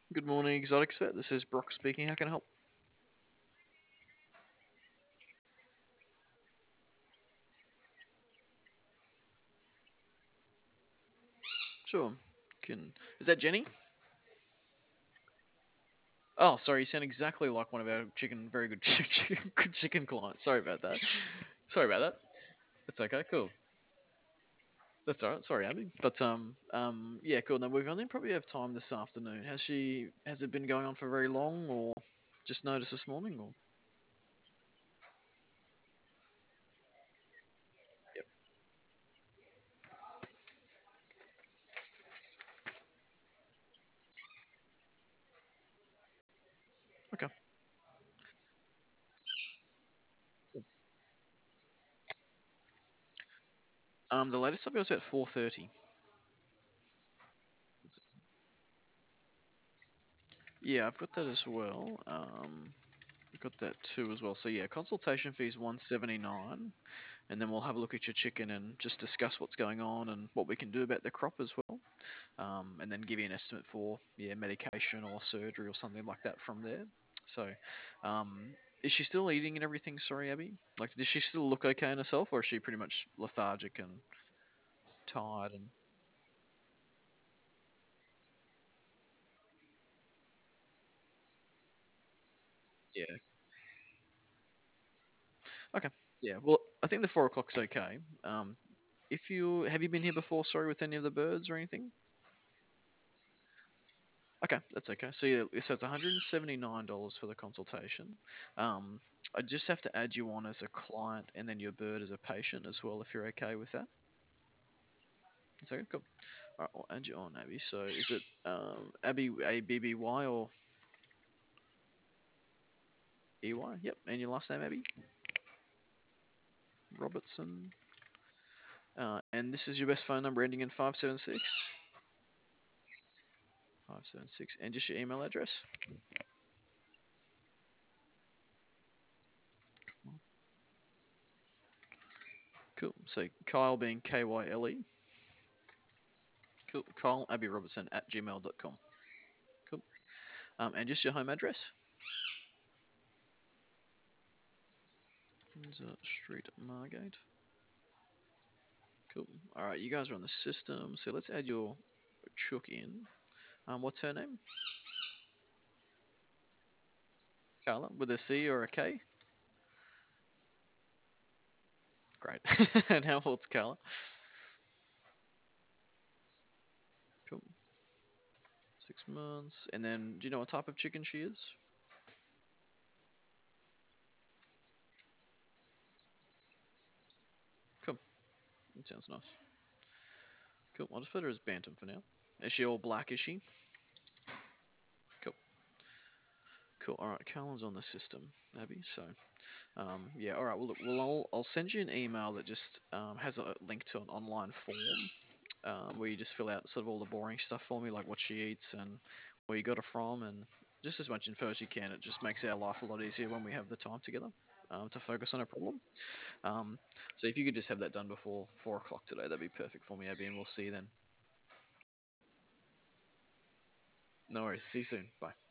Good morning, Exotic Expert. This is Brock speaking. How can I help? Sure. Can Is that Jenny? Oh, sorry. You sound exactly like one of our very good chicken clients. Sorry about that. Sorry about that. That's okay. Cool. That's all right. Sorry, Abby. But yeah, cool. Now we've only probably have time this afternoon. Has it been going on for very long, or just noticed this morning, or? Yep. Okay. Cool. The latest update was about 4:30. Yeah, I've got that as well. I've got that too as well. So yeah, consultation fee is 179. And then we'll have a look at your chicken and just discuss what's going on and what we can do about the crop as well. And then give you an estimate for medication or surgery or something like that from there. So, um, is she still eating and everything? Sorry, Abby. Like, does she still look okay in herself, or is she pretty much lethargic and tired? And yeah, okay, yeah. Well, I think the 4 o'clock's okay. If you have you been here before? Sorry, with any of the birds or anything? Okay, that's okay. So yeah, so it's $179 for the consultation. Um, I just have to add you on as a client and then your bird as a patient as well, if you're okay with that. That's okay, cool. All right, I'll add you on, Abby. So is it Abby ABBY or EY? Yep. And your last name, Abby Robertson. And this is your best phone number ending in 576. 576. And just your email address. Cool. So Kyle being KYLE. Cool. Kyle Abby Robertson at gmail.com. Cool. And just your home address. Windsor Street, Margate. Cool. All right, you guys are on the system, so let's add your chook in. What's her name? Carla, with a C or a K? Great. And how old's Carla? Cool. 6 months. And then, do you know what type of chicken she is? Cool. That sounds nice. Cool. I'll just put her as Bantam for now. Is she all black? Is she? Cool. Cool. All right. Carla's on the system, Abby. So, yeah. All right. Well, look. Well, I'll send you an email that just has a link to an online form where you just fill out sort of all the boring stuff for me, like what she eats and where you got her from, and just as much info as you can. It just makes our life a lot easier when we have the time together to focus on a problem. Um, so if you could just have that done before 4 o'clock today, that'd be perfect for me, Abby, and we'll see you then. No worries. See you soon. Bye.